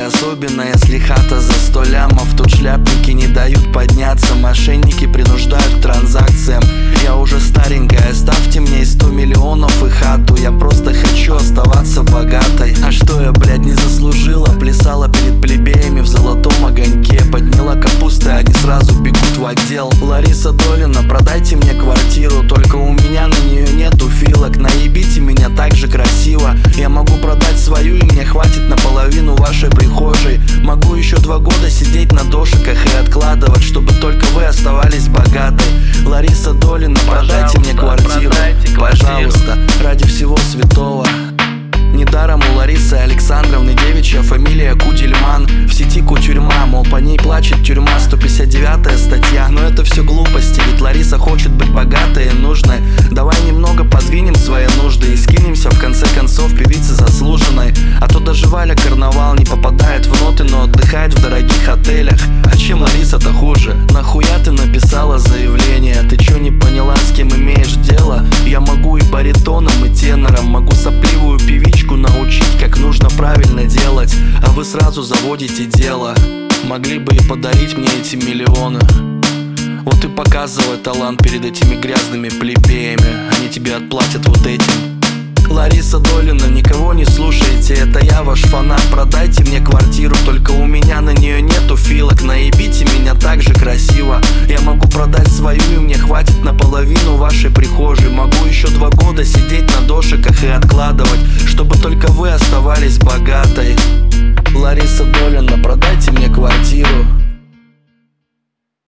особенно если хата за 100 лямов. Тут шляпники не дают подняться, мошенники принуждают к транзакциям. Я уже старенькая, ставьте мне 100 миллионов и хату. Я просто хочу оставаться богатой. А что я, блядь, не заслужила? Плясала перед плебеями в золотом огоньке. Подняла капусты, они сразу бегут в отдел. Лариса Долина, продайте мне квартиру, только у меня на нее нету филок. Наебите меня так же красиво. Я могу продать свою, и мне хватит наполовину вашей прихожей. Могу еще 2 года сидеть на дошиках и откладывать, чтобы только вы оставались богатой. Лариса Долина, продайте мне квартиру, пожалуйста, ради всего святого. Недаром у Ларисы Александровны девичья фамилия Кудельман. В сети Кутюрьма, мол, по ней плачет тюрьма, 159-я статья. Но это все глупости, ведь Лариса хочет быть богатой и нужной. Давай немного подвинем свои нужды и скинемся в конце концов певицы заслуженной. А то даже Валя Карнавал не попадает в ноты, но отдыхает в дорогих отелях. А чем Лариса-то хуже? Нахуя ты написала заявление? Ты чё не поняла, с кем имеешь дело? Я могу и баритоном, и тенором, могу сопливую певичку научить, как нужно правильно делать. А вы сразу заводите дело. Могли бы и подарить мне эти миллионы. Вот и показывай талант перед этими грязными плебеями. Они тебе отплатят вот этим. Лариса Долина, никого не слушайте, это я ваш фанат. Продайте мне квартиру, только у меня на нее нету филок. Наебите меня так же красиво. Я могу продать свою, и мне хватит наполовину вашей прихожей. Могу еще 2 года сидеть на дошиках и откладывать, чтобы только вы оставались богатой. Лариса Долина, продайте мне квартиру.